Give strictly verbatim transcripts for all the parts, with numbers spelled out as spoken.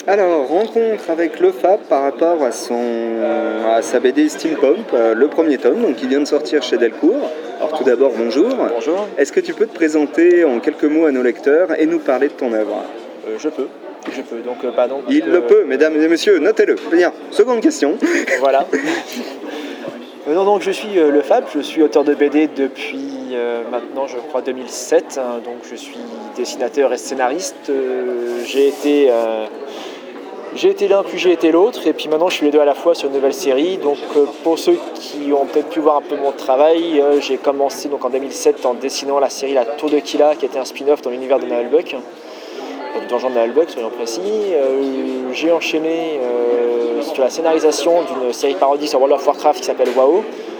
Alors, rencontre avec le Fab par rapport à, son, à sa B D Steampunk, euh, le premier tome, donc qui vient de sortir chez Delcourt. Alors tout d'abord, bonjour. Bonjour. Est-ce que tu peux te présenter en quelques mots à nos lecteurs et nous parler de ton œuvre ? euh, Je peux. Je peux. Donc, euh, pardon. Il que... le peut, mesdames et messieurs, notez-le. Bien, seconde question. Voilà. euh, non, donc je suis euh, le Fab, je suis auteur de B D depuis euh, maintenant, je crois, deux mille sept. Hein, donc je suis dessinateur et scénariste. Euh, j'ai été... Euh, J'ai été l'un, puis j'ai été l'autre, et puis maintenant je suis les deux à la fois sur une nouvelle série. Donc euh, pour ceux qui ont peut-être pu voir un peu mon travail, euh, j'ai commencé donc en deux mille sept en dessinant la série La Tour de Kila, qui était un spin-off dans l'univers de Nullbuck, euh, du donjon de Nullbuck soyons précis. Euh, j'ai enchaîné euh, sur la scénarisation d'une série parodie sur World of Warcraft qui s'appelle WoW.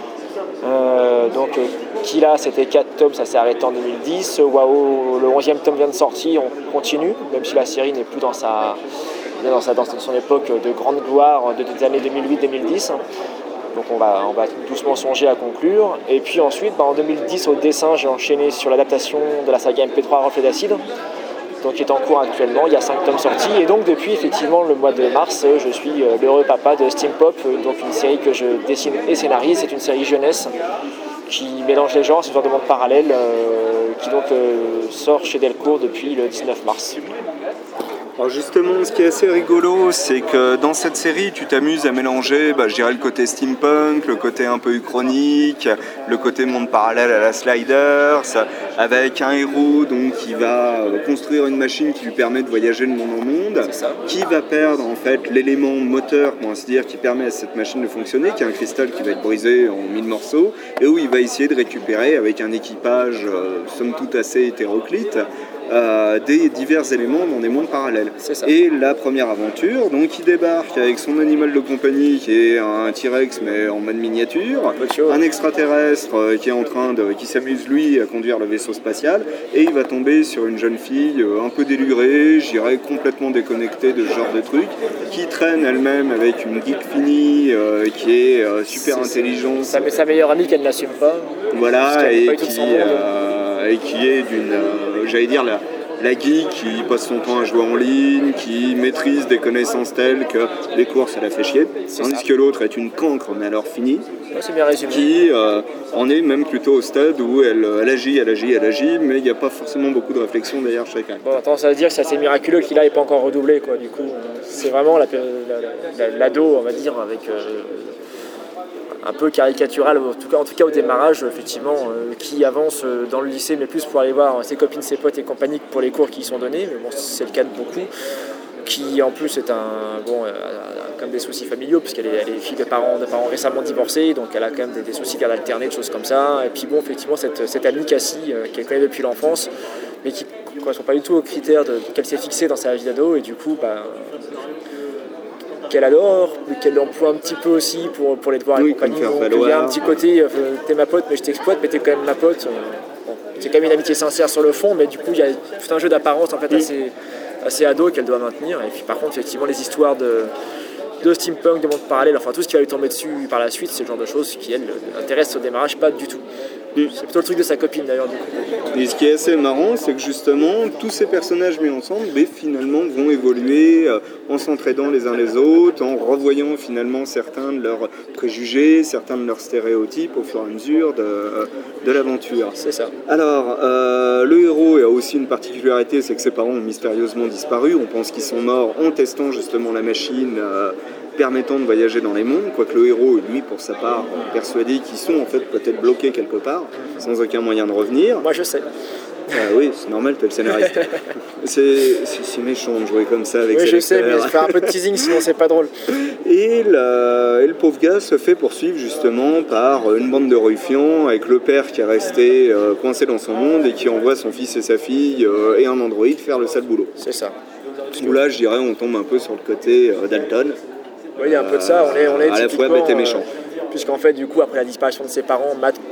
Euh, donc euh, Kila c'était quatre tomes, ça s'est arrêté en deux mille dix. WoW, le onzième tome vient de sortir, on continue, même si la série n'est plus dans sa... Dans, sa, dans son époque de grande gloire de, des années deux mille huit deux mille dix. Donc on va, on va doucement songer à conclure. Et puis ensuite, bah en deux mille dix, au dessin, j'ai enchaîné sur l'adaptation de la saga M P trois Reflet d'Acide, donc qui est en cours actuellement. Il y a cinq tomes sortis. Et donc depuis effectivement le mois de mars, je suis l'heureux papa de Steampop, donc une série que je dessine et scénarise. C'est une série jeunesse qui mélange les genres, c'est une sorte de monde parallèle euh, qui donc euh, sort chez Delcourt depuis le dix-neuf mars. Alors justement, ce qui est assez rigolo, c'est que dans cette série, tu t'amuses à mélanger, bah, je dirais, le côté steampunk, le côté un peu uchronique, le côté monde parallèle à la Sliders, avec un héros donc, qui va construire une machine qui lui permet de voyager de monde en monde, qui va perdre en fait l'élément moteur, pour ainsi dire, qui permet à cette machine de fonctionner, qui est un cristal qui va être brisé en mille morceaux, et où il va essayer de récupérer avec un équipage, euh, somme toute assez hétéroclite, Euh, des divers éléments dans des mondes parallèles. Et la première aventure, donc il débarque avec son animal de compagnie qui est un T-Rex mais en mode miniature, un extraterrestre euh, qui est en train de, qui s'amuse lui à conduire le vaisseau spatial, et il va tomber sur une jeune fille euh, un peu délurée, je dirais complètement déconnectée de ce genre de truc, qui traîne elle-même avec une geek finie euh, qui est euh, super c'est, intelligente. Sa, sa meilleure amie qu'elle n'assume pas. Voilà, et qui, euh, et qui est d'une, euh, j'allais dire, la, la geek qui passe son temps à jouer en ligne, qui maîtrise des connaissances telles que les courses, elle la fait chier, tandis que l'autre est une cancre, mais alors finie, ouais, c'est bien résumé. Qui euh, en est même plutôt au stade où elle, elle agit, elle agit, elle agit, mais il n'y a pas forcément beaucoup de réflexion derrière chacun. Bon, attends, ça veut dire que c'est assez miraculeux qu'il n'ait pas encore redoublé, quoi, du coup. C'est vraiment la, la, la, l'ado, on va dire, avec... Euh, un peu caricatural, en tout cas, en tout cas au démarrage, effectivement, euh, qui avance dans le lycée, mais plus pour aller voir ses copines, ses potes et compagnie que pour les cours qui y sont donnés, mais bon, c'est le cas de beaucoup, qui en plus est un, bon, euh, a quand même des soucis familiaux, puisqu'elle est, elle est fille de parents, de parents récemment divorcés, donc elle a quand même des, des soucis garde alternée, des choses comme ça, et puis bon, effectivement, cette, cette amie Cassie, euh, qu'elle connaît depuis l'enfance, mais qui ne correspond pas du tout aux critères de, qu'elle s'est fixée dans sa vie d'ado, et du coup, bah, qu'elle adore, mais qu'elle emploie un petit peu aussi pour, pour les devoirs oui, et compagnie. Donc il y a un petit côté, euh, t'es ma pote mais je t'exploite, mais t'es quand même ma pote. Bon, c'est quand même une amitié sincère sur le fond, mais du coup il y a tout un jeu d'apparence en fait oui. assez, assez ado qu'elle doit maintenir. Et puis par contre effectivement les histoires de, de steampunk, de monde parallèle, enfin tout ce qui va lui tomber dessus par la suite, c'est le genre de choses qui elle l'intéresse au démarrage pas du tout. Mm. C'est plutôt le truc de sa copine d'ailleurs du coup. Et ce qui est assez marrant, c'est que justement tous ces personnages mis ensemble, mais finalement vont évoluer euh, en s'entraidant les uns les autres, en revoyant finalement certains de leurs préjugés, certains de leurs stéréotypes au fur et à mesure de, euh, de l'aventure. C'est ça. Alors, euh, le héros a aussi une particularité, c'est que ses parents ont mystérieusement disparu. On pense qu'ils sont morts en testant justement la machine euh, permettant de voyager dans les mondes, quoique le héros, lui, pour sa part, persuadé qu'ils sont en fait peut-être bloqués quelque part, sans aucun moyen de revenir. Moi, je sais. Ah oui, c'est normal, t'es le scénariste. c'est, c'est, c'est méchant de jouer comme ça avec oui, ses je sais, lecteurs. mais je fais un peu de teasing, sinon c'est pas drôle. Et, la, et le pauvre gars se fait poursuivre justement par une bande de ruffians, avec le père qui est resté euh, coincé dans son monde et qui envoie son fils et sa fille euh, et un androïde faire le sale boulot. C'est ça. Où là, je dirais, on tombe un peu sur le côté euh, Dalton. Oui, il y a un peu de ça, on est, on est à la fois bête et méchant. Euh, puisqu'en fait, du coup, après la disparition de ses parents, Matt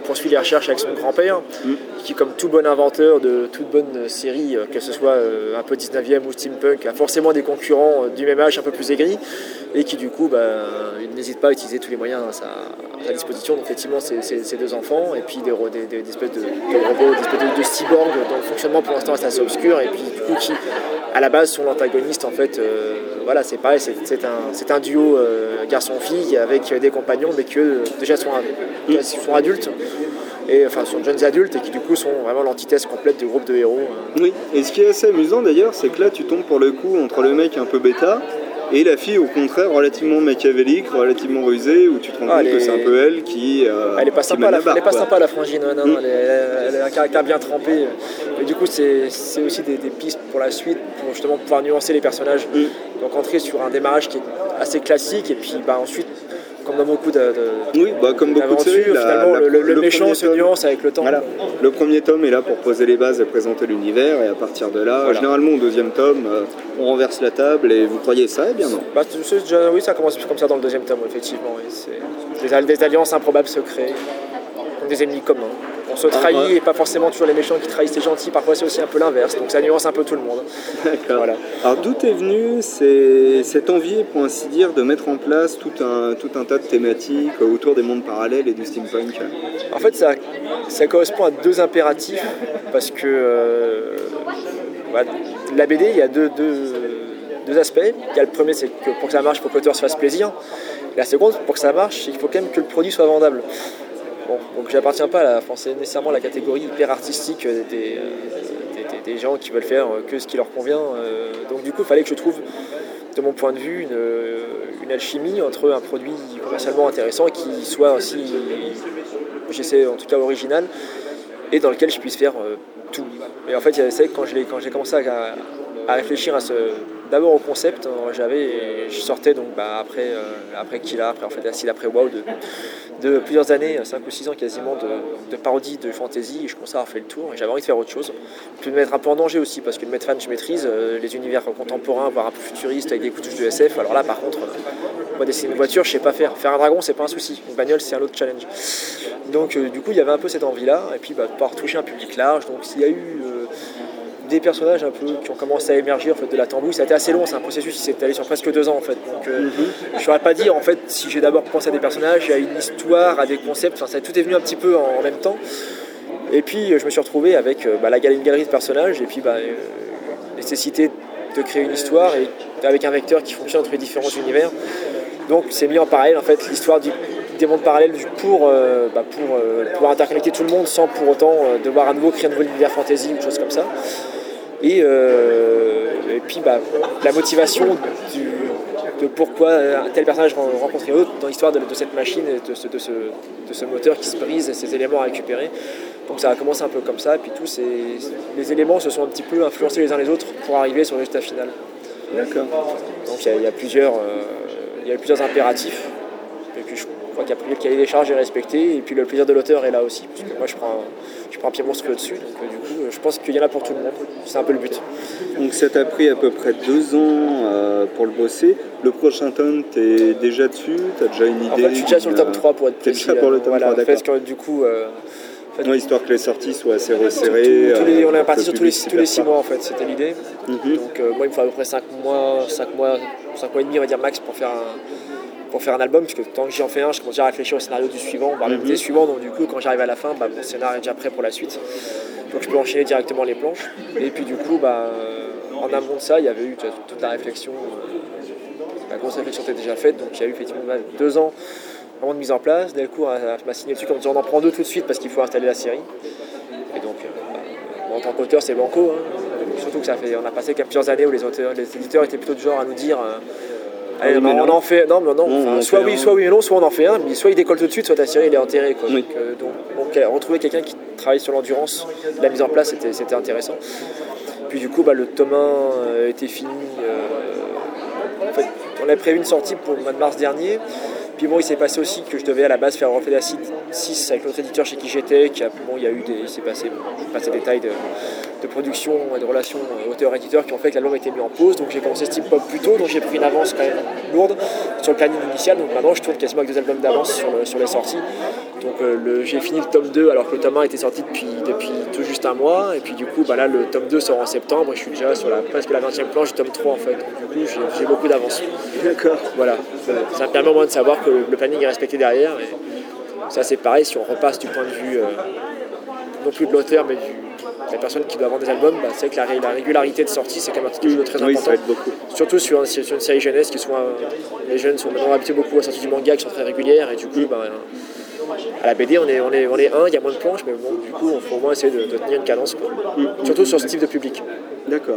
poursuit les recherches avec son grand-père, mm. qui, comme tout bon inventeur de toute bonne série, que ce soit euh, un peu dix-neuvième ou steampunk, a forcément des concurrents du même âge un peu plus aigris, et qui du coup bah, n'hésite pas à utiliser tous les moyens à sa, à sa disposition. Donc effectivement, ces deux enfants, et puis des, des, des, des espèces de, de robots, des espèces de, de cyborgs dont le fonctionnement pour l'instant est assez obscur, et puis du coup qui, à la base, sont l'antagoniste en fait. Euh, voilà, c'est pareil, c'est un, un duo euh, garçon-fille avec des compagnons, mais qui eux déjà sont, mm. sont adultes. Et, enfin, sont jeunes adultes et qui du coup sont vraiment l'antithèse complète du groupe de héros. Oui, et ce qui est assez amusant d'ailleurs, c'est que là tu tombes pour le coup entre le mec un peu bêta et la fille au contraire relativement machiavélique, relativement rusée, où tu te rends ah, compte que c'est un peu elle qui euh, elle est pas sympa, la, barre, elle est pas sympa la frangine, non, non, mm. elle, est, elle a un caractère bien trempé. Et du coup c'est aussi des, des pistes pour la suite, pour justement pouvoir nuancer les personnages. Mm. Donc entrer sur un démarrage qui est assez classique et puis bah, ensuite, comme dans beaucoup de, de oui, bah, comme beaucoup de séries, finalement la, le, le, le méchant se nuance avec le temps. Voilà. Le premier tome est là pour poser les bases et présenter l'univers, et à partir de là, voilà. Généralement au deuxième tome, euh, on renverse la table et vous croyez ça, eh bien non. Bah, déjà, oui, ça commence comme ça dans le deuxième tome, effectivement. Oui. Des, des alliances improbables se créent, des ennemis communs. On se trahit ah, ouais. et pas forcément toujours les méchants qui trahissent les gentils, parfois c'est aussi un peu l'inverse, donc ça nuance un peu tout le monde. D'accord. Voilà. Alors d'où est venue cette envie, pour ainsi dire, de mettre en place tout un, tout un tas de thématiques autour des mondes parallèles et du steampunk? En fait, ça, ça correspond à deux impératifs, parce que euh, bah, la B D, il y a deux, deux, deux aspects. Il y a le premier, c'est que pour que ça marche, il faut que l'auteur se fasse plaisir. Et la seconde, pour que ça marche, il faut quand même que le produit soit vendable. Bon, donc j'appartiens pas à la, enfin, c'est nécessairement la catégorie hyper artistique des, des, des, des gens qui veulent faire que ce qui leur convient. Donc du coup, il fallait que je trouve, de mon point de vue, une, une alchimie entre un produit commercialement intéressant qui soit aussi, j'essaie en tout cas original, et dans lequel je puisse faire tout. Et en fait, c'est quand j'ai commencé à, à réfléchir à ce, d'abord au concept, j'avais, je sortais donc bah, après, euh, après Killa, après en fait Acide, après WoW, de, de plusieurs années, cinq ou six ans quasiment, de, de parodie de fantasy, et je commençais à avoir fait le tour, et j'avais envie de faire autre chose. Puis de me mettre un peu en danger aussi, parce que le Medfan, je maîtrise, euh, les univers contemporains, voire un peu futuristes, avec des touches de S F, alors là par contre, euh, moi dessiner une voiture, je sais pas faire. Faire un dragon, c'est pas un souci, une bagnole, c'est un autre challenge. Donc euh, du coup, il y avait un peu cette envie-là, et puis bah, de pouvoir toucher un public large, donc s'il y a eu... Euh, des personnages un peu qui ont commencé à émerger en fait, de la tambouille, ça a été assez long, c'est un processus qui s'est allé sur presque deux ans en fait. Donc euh, mm-hmm. je ne saurais pas dire en fait si j'ai d'abord pensé à des personnages, à une histoire, à des concepts, enfin, ça tout est venu un petit peu en, en même temps. Et puis je me suis retrouvé avec euh, bah, la galerie, une galerie de personnages et puis bah, euh, nécessité de créer une histoire et avec un vecteur qui fonctionne entre les différents univers. Donc c'est mis en parallèle en fait l'histoire du des mondes parallèles pour, euh, bah, pour euh, pouvoir interconnecter tout le monde sans pour autant euh, devoir à nouveau créer un nouveau univers fantasy ou choses comme ça. Et, euh, et puis bah, la motivation du, de pourquoi un tel personnage rencontre un autre dans l'histoire de, de cette machine, de ce, de, ce, de ce moteur qui se brise et ces éléments à récupérer. Donc ça a commencé un peu comme ça, et puis tous ces, les éléments se sont un petit peu influencés les uns les autres pour arriver sur le résultat final. D'accord. Donc il y, y a plusieurs, euh, il y a plusieurs impératifs. Et puis je crois qu'il y a le cahier des charges est respecté, et puis le plaisir de l'auteur est là aussi, parce que moi je prends, je prends un pied monstrueux dessus, donc euh, du coup je pense qu'il y en a pour tout le monde, c'est un peu le but. Donc ça t'a pris à peu près deux ans euh, pour le bosser. Le prochain tome, t'es déjà dessus, t'as déjà une idée? En fait je suis déjà sur le tome trois pour être précis. T'es déjà pour le tome voilà, trois, d'accord. En fait, que, du coup... Euh, En fait, non, histoire que les sorties soient assez resserrées. Tout, tout, tous les, on est euh, parti sur tous les, tous les six mois en fait, c'était l'idée. Mm-hmm. Donc euh, moi il me faut à peu près cinq mois, cinq mois, cinq mois et demi on va dire max pour faire un, pour faire un album, puisque tant que j'en fais un, je commence déjà à réfléchir au scénario du suivant, voire même des suivants, donc du coup quand j'arrive à la fin, bah, mon scénario est déjà prêt pour la suite. Donc je peux enchaîner directement les planches. Et puis du coup, bah, en amont de ça, il y avait eu toute la réflexion, la grosse réflexion était déjà faite, donc il y a eu effectivement deux ans vraiment de mise en place. Delcourt m'a signé dessus comme disant on en prend deux tout de suite parce qu'il faut installer la série. Et donc, bah, bon, en tant qu'auteur, c'est banco. Hein. Surtout que ça fait, on a passé plusieurs années où les, auteurs, les éditeurs étaient plutôt du genre à nous dire euh, allez, oui, on, on en fait. Non, mais non. non enfin, soit oui, un. soit oui, mais non, soit on en fait un. Mais soit il décolle tout de suite, soit ta série elle est enterrée. Quoi. Oui. Donc, euh, donc, donc, retrouver quelqu'un qui travaille sur l'endurance, la mise en place, c'était, c'était intéressant. Puis du coup, bah, le tome un euh, était fini. Euh, en fait, on avait prévu une sortie pour le mois de mars dernier. Puis bon, il s'est passé aussi que je devais à la base faire Reflet d'Acide six avec l'autre éditeur chez qui j'étais. Qui a, bon, il y a eu des, il s'est passé, bon, je passe les détails de, de production et de relations auteur-éditeur qui ont fait que l'album a été mis en pause. Donc j'ai commencé Steam Pop plus tôt, donc j'ai pris une avance quand même lourde sur le planning initial. Donc maintenant je tourne quasiment avec deux albums d'avance sur, le, sur les sorties. Donc euh, le, j'ai fini le tome deux alors que le tome un était sorti depuis, depuis tout juste un mois. Et puis du coup bah là le tome deux sort en septembre et je suis déjà sur la, presque la vingtième planche du tome trois en fait. Donc du coup j'ai, j'ai beaucoup d'avance. D'accord. Voilà, ça me permet au moins de savoir que le, le planning est respecté derrière. Et ça c'est pareil si on repasse du point de vue euh, non plus de l'auteur mais du, de la personne qui doit vendre des albums, bah, c'est que la, la régularité de sortie c'est quand même quelque chose de très oui, important. Ça aide beaucoup. Surtout sur, un, sur une série jeunesse qui soit, euh, les jeunes sont maintenant habitués beaucoup à la sortie du manga qui sont très régulières et du coup bah, à la B D on est, on est, on est un, il y a moins de planches mais bon du coup on faut au moins essayer de, de tenir une cadence quoi. Mm. Surtout sur ce type de public. D'accord.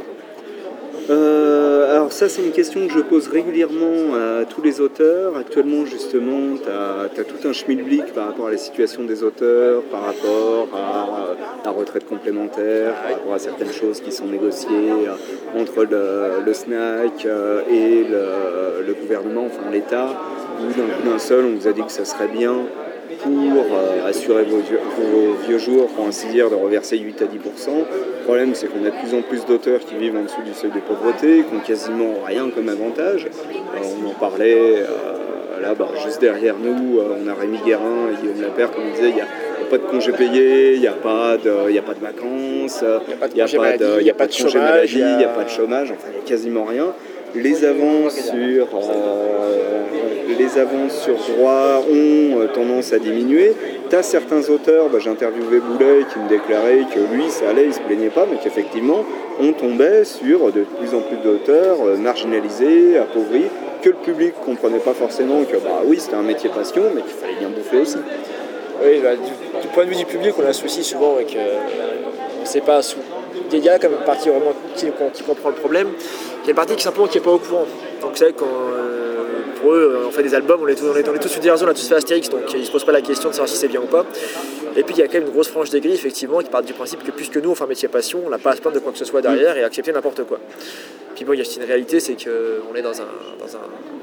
Euh, alors ça c'est une question que je pose régulièrement à tous les auteurs. Actuellement justement tu as tout un schmilblick par rapport à la situation des auteurs, par rapport à la retraite complémentaire, par rapport à certaines choses qui sont négociées entre le, le SNAC et le, le gouvernement, enfin l'État, où d'un coup d'un seul on vous a dit que ça serait bien pour euh, assurer vos vieux, vos vieux jours, pour ainsi dire, de reverser huit à dix pour cent. Le problème, c'est qu'on a de plus en plus d'auteurs qui vivent en dessous du seuil de pauvreté, qui n'ont quasiment rien comme avantage. Alors, on en parlait, euh, là, bah, juste derrière nous, euh, on a Rémi Guérin et Guillaume Lapère, comme on disait, il n'y a, a pas de congés payés, il n'y a, a pas de vacances, il n'y a pas de congés maladie, il n'y a pas de congés maladie, il n'y a pas de chômage, enfin, il n'y a quasiment rien. Les avances sur... Euh, les avances sur droit ont tendance à diminuer. Tu as certains auteurs, bah, j'ai interviewé Boulet qui me déclarait que lui ça allait, il ne se plaignait pas, mais qu'effectivement on tombait sur de plus en plus d'auteurs marginalisés, appauvris, que le public ne comprenait pas forcément que bah oui c'était un métier passion, mais qu'il fallait bien bouffer aussi. Oui, bah, du, du point de vue du public, on associe souvent avec... Euh, on ne sait pas, sous... il y a comme une partie vraiment qui, qui comprend le problème, il y a une partie qui simplement qui n'est pas au courant. Donc c'est vrai qu'on... Pour eux, on fait des albums, on est tous, on est, on est tous sur des réseaux, on a tous fait Astérix, donc ils ne se posent pas la question de savoir si c'est bien ou pas. Et puis il y a quand même une grosse frange des grilles, effectivement, qui part du principe que puisque nous on fait un métier passion, on n'a pas à se plaindre de quoi que ce soit derrière et accepter n'importe quoi. Puis bon, il y a une réalité, c'est qu'on est dans un, dans,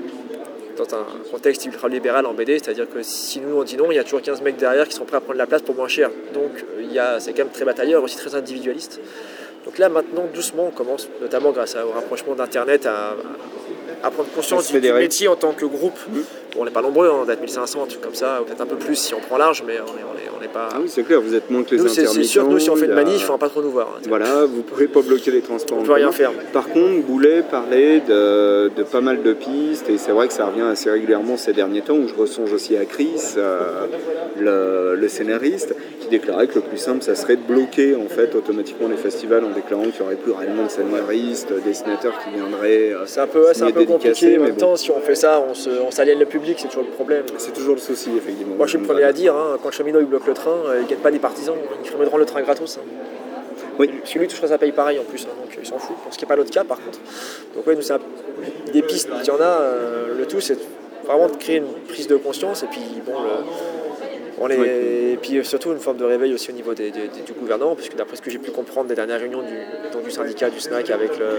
un, dans un contexte ultra-libéral en B D, c'est-à-dire que si nous on dit non, il y a toujours quinze mecs derrière qui sont prêts à prendre la place pour moins cher. Donc il y a, c'est quand même très batailleur, aussi très individualiste. Donc là maintenant, doucement, on commence, notamment grâce au rapprochement d'Internet, à, à prendre conscience du, du métier en tant que groupe. Mmh. Bon, on n'est pas nombreux, on doit être mille cinq cents, un truc comme ça, ou peut-être un peu plus si on prend large, mais on n'est on est, on est pas... Ah oui, c'est clair, vous êtes moins que les nous, intermittents. C'est sûr, nous, si on fait une manif, il ne faut pas trop nous voir. Hein, voilà, vous ne pouvez pas bloquer les transports. On ne peut rien faire. Par contre, Boulet parlait de, de pas mal de pistes, et c'est vrai que ça revient assez régulièrement ces derniers temps, où je ressonge aussi à Chris, euh, le, le scénariste, qui déclarait que le plus simple, ça serait de bloquer en fait automatiquement les festivals en déclarant qu'il n'y aurait plus réellement de scénaristes, dessinateurs qui viendraient. Euh, c'est un peu, ouais, c'est un peu compliqué, en même temps, bon. Si on fait ça, on, se, on s'aliène le public, c'est toujours le problème. C'est toujours le souci, effectivement. Moi, je suis le premier à dire, hein, quand le cheminot il bloque le train, euh, il ne gagne pas des partisans, il ferait rendre le train gratos. Hein. Oui. Parce que lui toucherait sa paye pareil en plus, hein, donc il s'en fout. Ce qui n'est pas notre cas par contre. Donc ouais, nous c'est un... des pistes, il y en a. Euh, le tout c'est vraiment de créer une prise de conscience et puis bon, le... on est... oui. et puis surtout une forme de réveil aussi au niveau des, des, des, du gouvernement, parce que d'après ce que j'ai pu comprendre des dernières réunions du, donc, du syndicat du SNAC avec le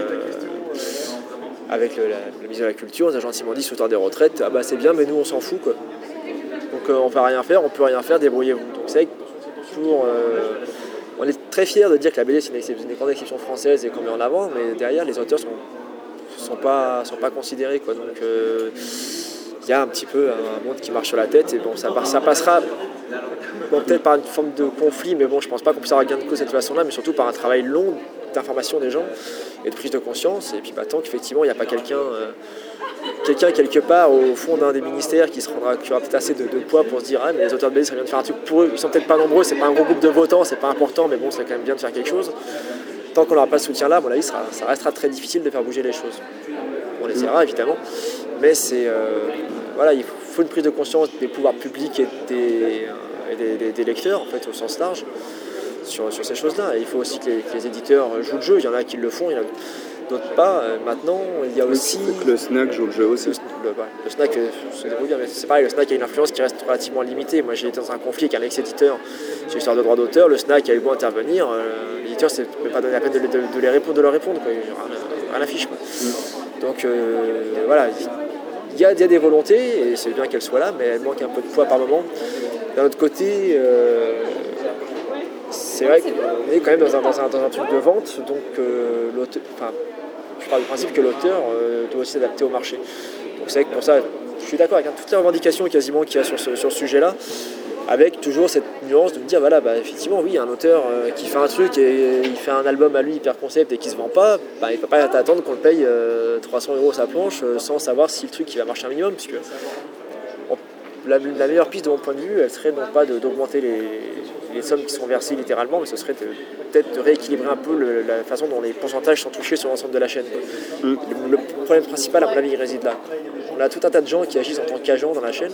avec le, la, le ministre de la Culture, on nous a gentiment dit sauteur des retraites, ah bah c'est bien, mais nous on s'en fout quoi. Donc euh, on peut rien faire, on peut rien faire, débrouillez-vous. Donc c'est vrai que toujours. Euh, On est très fiers de dire que la B D c'est une, une grande exception française et qu'on met en avant, mais derrière les auteurs sont, sont, pas, sont pas considérés. Quoi. Donc il euh, y a un petit peu un monde qui marche sur la tête et bon, ça, ça passera bon, peut-être par une forme de conflit, mais bon, je pense pas qu'on puisse avoir gain de cause de cette façon-là, mais surtout par un travail long d'information des gens et de prise de conscience. Et puis bah, tant qu'effectivement il n'y a pas quelqu'un. Euh, quelqu'un quelque part au fond d'un des ministères qui se rendra, qui aura peut-être assez de, de poids pour se dire ah mais les auteurs de B D ça vient de faire un truc pour eux, ils sont peut-être pas nombreux, c'est pas un gros groupe de votants, c'est pas important, mais bon c'est quand même bien de faire quelque chose. Tant qu'on n'aura pas ce soutien là, à mon avis ça, ça restera très difficile de faire bouger les choses. On essaiera évidemment, mais c'est euh, voilà, il faut une prise de conscience des pouvoirs publics et des, et des, des, des lecteurs en fait au sens large sur, sur ces choses là. Et il faut aussi que les, que les éditeurs jouent le jeu, il y en a qui le font, il y en a d'autres pas. Euh, maintenant, il y a aussi... Que le SNAC joue le jeu aussi. Le, le, bah, le SNAC euh, se débrouille bien, mais c'est pareil, le SNAC a une influence qui reste relativement limitée. Moi, j'ai été dans un conflit avec un ex-éditeur sur l'histoire de droit d'auteur. Le SNAC a eu beau intervenir. Euh, l'éditeur ne s'est pas donné la peine de, de, de, les répondre, de leur répondre. Quoi. Rien à l'affiche. Quoi. Mm. Donc, euh, voilà. Il y, a, il y a des volontés, et c'est bien qu'elles soient là, mais elles manquent un peu de poids par moment. D'un autre côté... Euh, c'est vrai qu'on est quand même dans un, dans un, dans un truc de vente, donc euh, l'auteur, enfin, je parle du principe que l'auteur euh, doit aussi s'adapter au marché. Donc c'est vrai que pour ça, je suis d'accord avec hein, toutes les revendications quasiment qu'il y a sur ce, sur ce sujet-là, avec toujours cette nuance de me dire, voilà, bah, effectivement, oui, un auteur euh, qui fait un truc et il fait un album à lui hyper concept et qui se vend pas, bah, il ne peut pas attendre qu'on le paye euh, trois cents euros sa planche euh, sans savoir si le truc il va marcher un minimum, puisque on, la, la meilleure piste de mon point de vue, elle serait non pas de, d'augmenter les, les sommes qui sont versées littéralement, mais ce serait de, peut-être de rééquilibrer un peu le, la façon dont les pourcentages sont touchés sur l'ensemble de la chaîne. Mm. Le, le problème principal, à mon avis, il réside là. On a tout un tas de gens qui agissent en tant qu'agents dans la chaîne.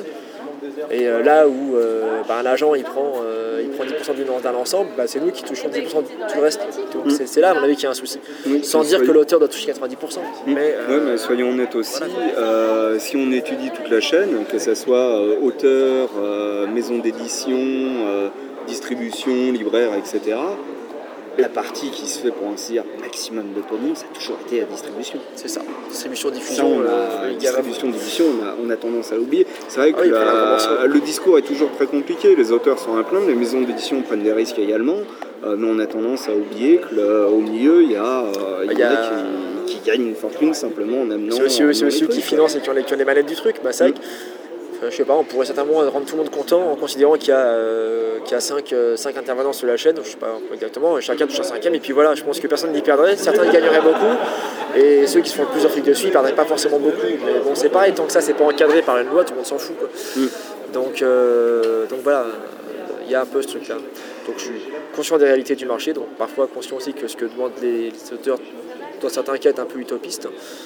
Et euh, là où euh, bah, un agent il prend, euh, il prend dix pour cent d'un ensemble, bah, c'est nous qui touchons dix pour cent de tout le reste. Donc, mm. c'est, c'est là à mon avis qu'il y a un souci. Oui, Sans dire soyons... que l'auteur doit toucher quatre-vingt-dix pour cent. Mm. Mais, euh, ouais, mais soyons honnêtes aussi, voilà. euh, si on étudie toute la chaîne, que ce soit euh, auteur, euh, maison d'édition, euh, distribution, libraire, et cetera, la partie qui se fait pour ainsi dire maximum d'autonomie, ça a toujours été la distribution. C'est ça. Distribution, diffusion. Ça, on a, euh, distribution, diffusion, on a, on a tendance à l'oublier. C'est vrai que ah oui, la, le discours est toujours très compliqué. Les auteurs sont à plaindre, les maisons d'édition prennent des risques également, euh, mais on a tendance à oublier qu'au milieu, il y a, euh, il y a, a qui, qui gagnent une fortune simplement en amenant. C'est aussi, c'est aussi eux qui financent et qui ont les, qui ont les manettes du truc. Bah, c'est vrai que, je sais pas, on pourrait certainement rendre tout le monde content en considérant qu'il y a, euh, qu'il y a cinq, euh, cinq intervenants sur la chaîne, je sais pas exactement, chacun touche un cinquième, et puis voilà, je pense que personne n'y perdrait, certains y gagneraient beaucoup, et ceux qui se font le plus de fric dessus, ils perdraient pas forcément beaucoup, mais bon, c'est pareil, tant que ça c'est pas encadré par une loi, tout le monde s'en fout, quoi. Mm. Donc, euh, donc voilà, il y a un peu ce truc-là. Donc je suis conscient des réalités du marché, donc parfois conscient aussi que ce que demandent les, les auteurs, dans certains cas, est un peu utopiste.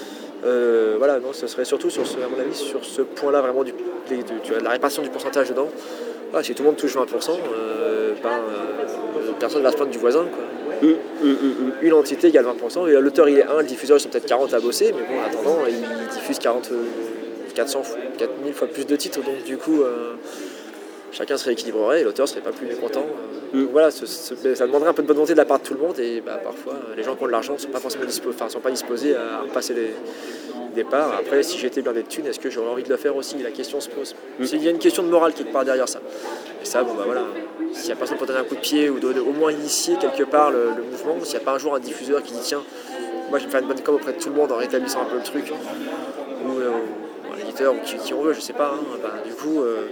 Euh, voilà, non, ce serait surtout, sur ce, à mon avis, sur ce point-là, vraiment, du, du, du, de la répartition du pourcentage dedans. Ah, si tout le monde touche vingt pour cent, euh, ben, euh, personne ne va se plaindre du voisin, quoi. Mmh, mmh, mmh. Une entité égale vingt pour cent, et l'auteur il est un, le diffuseur ils sont peut-être quarante à bosser, mais bon, en attendant, il diffuse quarante, quatre cents, quatre mille fois plus de titres, donc du coup, euh, chacun se rééquilibrerait et l'auteur serait pas plus mécontent. Euh, mmh. Donc voilà, ce, ce, ça demanderait un peu de bonne volonté de la part de tout le monde, et bah, parfois, les gens qui ont de l'argent ne sont pas forcément dispo, enfin, sont pas disposés à passer les départ. Après, si j'étais blindé de thunes, est-ce que j'aurais envie de le faire aussi? La question se pose. Mmh. Il y a une question de morale quelque part derrière ça. Et ça, bon bah voilà, s'il n'y a personne pour donner un coup de pied ou de, de, au moins initier quelque part le, le mouvement, s'il n'y a pas un jour un diffuseur qui dit tiens, moi je vais faire une bonne com auprès de tout le monde en rétablissant un peu le truc, ou, euh, ou un éditeur ou qui, qui on veut, je sais pas, hein, bah, du coup, euh,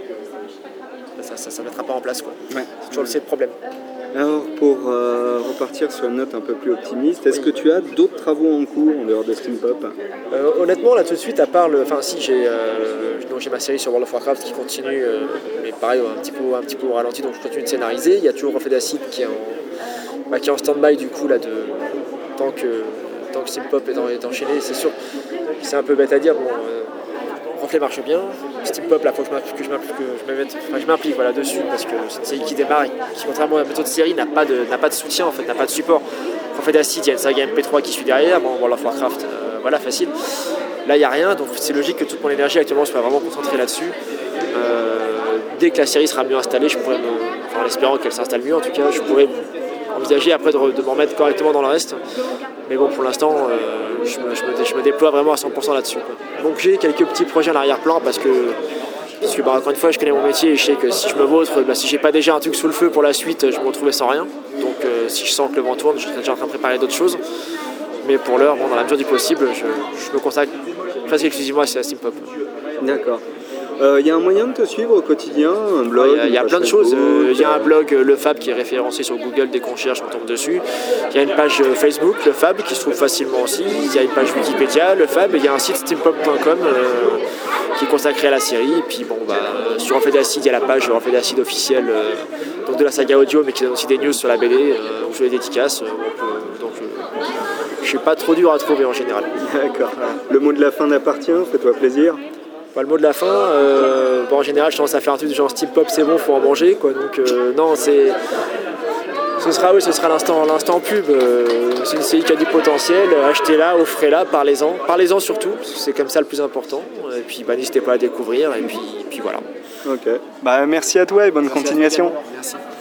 ça, ça, ça mettra pas en place, quoi. Ouais. C'est toujours le problème. Alors, pour euh, repartir sur une note un peu plus optimiste, est-ce oui. que tu as d'autres travaux en cours en dehors de Steam Pop? euh, Honnêtement, là tout de suite, à part le. Enfin, si, j'ai, euh, donc, j'ai ma série sur World of Warcraft qui continue, euh, mais pareil, un petit, peu, un petit peu au ralenti, donc je continue de scénariser. Il y a toujours Reflet d'Acide qui est en, bah, qui est en stand-by, du coup, là, de, tant, que, tant que Steam Pop est, est enchaîné. C'est sûr, c'est un peu bête à dire. Bon, euh, Reflet marche bien. Steam Pop, là, il faut que je m'implique, que je m'implique, que je m'implique, enfin, je m'implique voilà, dessus, parce que c'est une série qui démarre et qui, contrairement à la méthode de série, n'a pas de, n'a pas de soutien, en fait, n'a pas de support. Reflet d'Acide, il y a une saga M P trois qui suit derrière, bon, World of Warcraft, euh, voilà, facile. Là, il n'y a rien, donc c'est logique que toute mon énergie actuellement soit vraiment concentrée là-dessus. Euh, dès que la série sera mieux installée, je pourrais, me, enfin, en espérant qu'elle s'installe mieux, en tout cas, je pourrais envisager après de, de m'en remettre correctement dans le reste. Mais bon, pour l'instant, euh, je, me, je, me, je me déploie vraiment à cent pour cent là-dessus, quoi. Donc j'ai quelques petits projets à l'arrière-plan parce que, parce que bah, encore une fois, je connais mon métier et je sais que si je me vautre, bah, si j'ai pas déjà un truc sous le feu pour la suite, je me retrouvais sans rien. Donc euh, si je sens que le vent tourne, je suis déjà en train de préparer d'autres choses. Mais pour l'heure, bon, dans la mesure du possible, je, je me consacre presque exclusivement à Steam Pop. D'accord. Il euh, y a un moyen de te suivre au quotidien, un blog? Il y a, y a plein de choses. Il euh, y a un blog, Le Fab, qui est référencé sur Google. Dès qu'on cherche, on tombe dessus. Il y a une page Facebook, Le Fab, qui se trouve facilement aussi. Il y a une page Wikipédia, Le Fab. Il y a un site steam pop point com euh, qui est consacré à la série. Et puis bon, bah, sur Reflet d'Acide, il y a la page Reflet d'Acide officielle euh, donc de la saga audio, mais qui donne aussi des news sur la B D, euh, où je fais des dédicaces. Euh, peut, donc euh, je suis pas trop dur à trouver en général. D'accord. Voilà. Le mot de la fin t'appartient, fais-toi plaisir. Bah, le mot de la fin, euh, bon, en général je tendance à faire un truc du genre Steam Pop c'est bon, faut en manger, quoi. Donc euh, non, c'est, ce sera oui, ce sera l'instant, l'instant pub. Euh, c'est une série qui a du potentiel, achetez-la, offrez-la, parlez-en, parlez-en surtout, c'est comme ça le plus important. Et puis bah, n'hésitez pas à découvrir et puis, et puis voilà. Ok. Bah merci à toi et bonne merci continuation. Merci.